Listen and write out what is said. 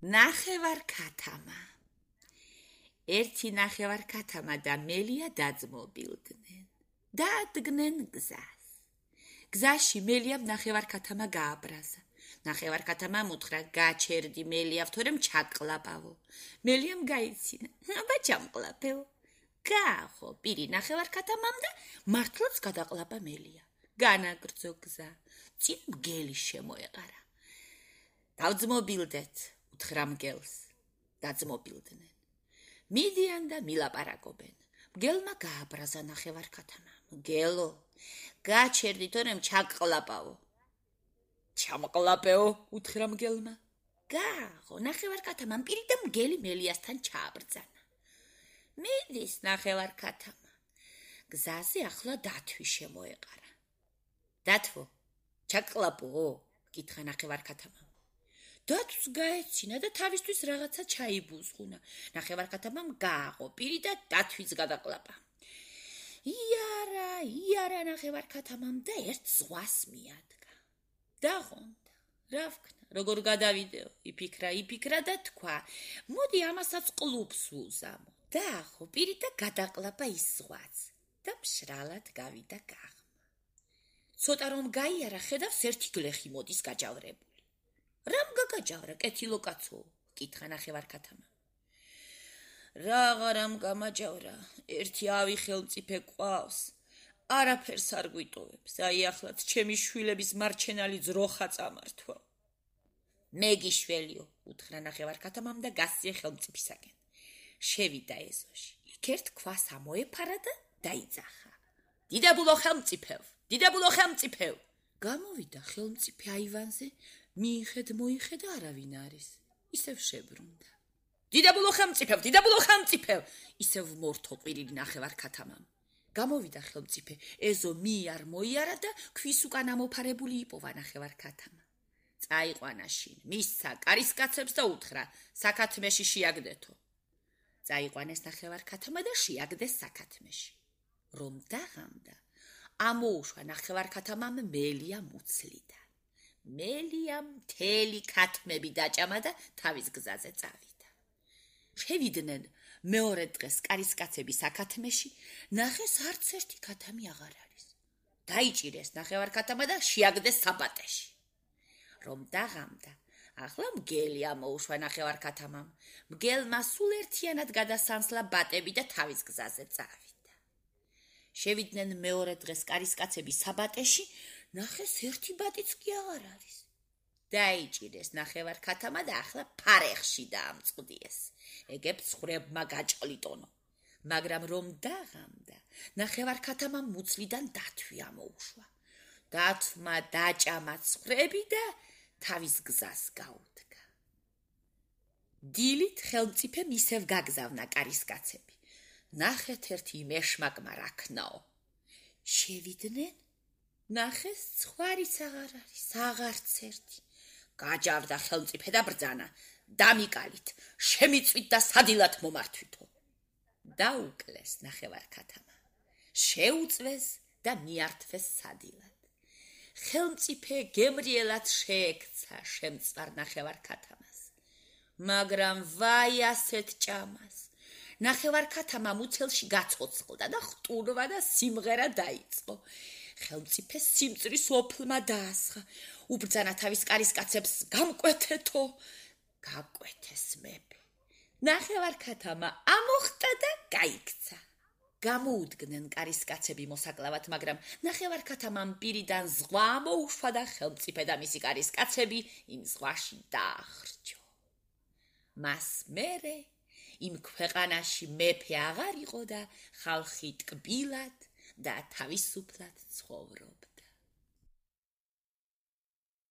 ნახევარქათამა. ერთი ნახევარქათამა და მელია დაძმობილდნენ. დაადგნენ გზას. გზაში მელიამ ნახევარქათამა გააბრაზა. ნახევარქათამამ უთხრა, გაჩერდი მელიავ, თორემ ჩაკლაპავო. მელიამ გაიცინა, აბა ჩამკლაპეო. გაახო პირი ნახევარქათამამ და მართლაც გადაყლაპა მელია. განაგრძო გზა, წინ მგელი შემოეყარა. დავძმობილდეთ, უთხრა მგელს. დაძმობილდნენ. მიდიან და მილაპარაკობენ. მგელმა გააბრაზა ნახევარქათამა. მგელო, გაჩერდი, თორემ ჩაკლაპავო. ჩამკლაპეო, უთხრა მგელმა. გაახო, ნახევარქათამამ პირი და მგელი მელიასთან ჩააბრძანა. მიდის ნახევარქათამა. გზაზე ახლა დათვი შემოეყარა. დათვო, ჩაკლაპო, კითხა ნახევარქათამამ. დათვს გაეცინა და თავისთვის რაღაცა ჩაიბუზღუნა. ნახევარქათამამ გააღო პირი და დათვიც გადაყლაპა. იარა ნახევარქათამამ და ერთ ზღვას მიადგა. დაღონდა, რა ვქნა, როგორ გადავიდეო, იფიქრა და თქვა, მოდი ამასაც ყლუპს ვუზამო. დააღო პირი და გადაყლაპა ის ზღვაც და მშრალად გავიდა გაღმა. ცოტა რომ გაიარა, ხედავს ერთი გლეხი მოდის გაჯავრებული. რამ გაგაჯავრა, კეთილო კაცო, კითხა ნახევარქათამა. რამ გამაჯავრა, ერთი ავი ხელმწიფე ყავს, არაფერს არ გვიტოვებს, აი ახლაც ჩემი შვილების მარჩენალი ძროხა წამართვა. მე გიშველიო, უთხრა ნახევარქათამამ და გასწია ხელმწიფისაკენ. შევიდა ეზოში, იქ ერთ ქვას ამოეფარა და დაიძახა. დიდებულო ხელმწიფევ. გამოვიდა ხელმწიფე აივანზე, მიიხედა არავინ არის, ისევ შებრუნდა. დიდებულო ხელმწიფევ, ისევ მორთო ყვირილი ნახევარქათამამ. გამოვიდა ხელმწიფე, ეზო მიარ მოიარა და ქვის უკან ამოფარებული იპოვა ნახევარქათამა. წაიყვანა შინ, მისცა კარისკაცებს და უთხრა, საქათმეში შეაგდეთო. წაიყვანეს ნახევარქათამა და შეაგდეს საქათმეში. რომ დაღამდა, ამოუშვა ნახევარქათამამ მელია მუცლიდან. მელიამ მთელი ქათმები დაჭამა და თავის გზაზე წავიდა. შევიდნენ მეორე დღეს კარისკაცები საქათმეში, ნახეს არც ერთი ქათამი აღარ არის. დაიჭირეს ნახევარქათამა და შეაგდეს საბატეში. რომ დაღამდა, ახლა მგელი ამოუშვა ნახევარქათამამ. მგელმა სულ ერთიანად გადასანსლა ბატები და თავის გზაზე წავიდა. შევიდნენ მეორე დღეს კარისკაცები საბატეში, ნახეს ერთი ბატიც კი აღარ არის. დაიჭირეს ნახევარქათამა და ახლა ფარეხში დაამწყდიეს. ეგებ ცხრებმა გაჭყლიტონო. მაგრამ რომ დაღამდა, ნახევარქათამამ მუცლიდან დათვი ამოუშვა. დათვმა დაჭამა ცხრები და თავის გზას გაუდგა. დილით ხელმწიფემ ისევ გაგზავნა კარისკაცები. ნახეთ ერთი მეშმაკმა რა ქნაო. შევიდნენ, ნახეს ცხვარიც აღარ არის, აღარც ერთი. გაჯავდა ხელმწიფე და ბრძანა, დამიკალით, შემიწვით და სადილად მომართვითო. დაუკლეს ნახევარქათამა, შეუწვეს და მიართვეს სადილად. ხელმწიფე გემრიელად შეექცა შემწვარ ნახევარქათამას. მაგრამ ვაი ასეთ ჭამას. ნახევარქათამა მუცელში გაცოცხლდა და ხტურვა და სიმღერა დაიწყო. ხელმწიფე სიმწრის ოფლმა დაასხა. უბრძანა თავის კარისკაცებს, გამკვეთეთო. გაკვეთეს მეფე. ნახევარქათამა ამოხტა და გაიქცა. გამოუდგნენ კარისკაცები მოსაკლავად, მაგრამ ნახევარქათამამ პირიდან ზღვა ამოუშვა და ხელმწიფე და მისი კარისკაცები იმ ზღვაში დაახრჩო. მას მერე იმ ქვეყანაში მეფე აღარ იყო და ხალხი ტკბილად და თავისუფლად ცხოვრობდა.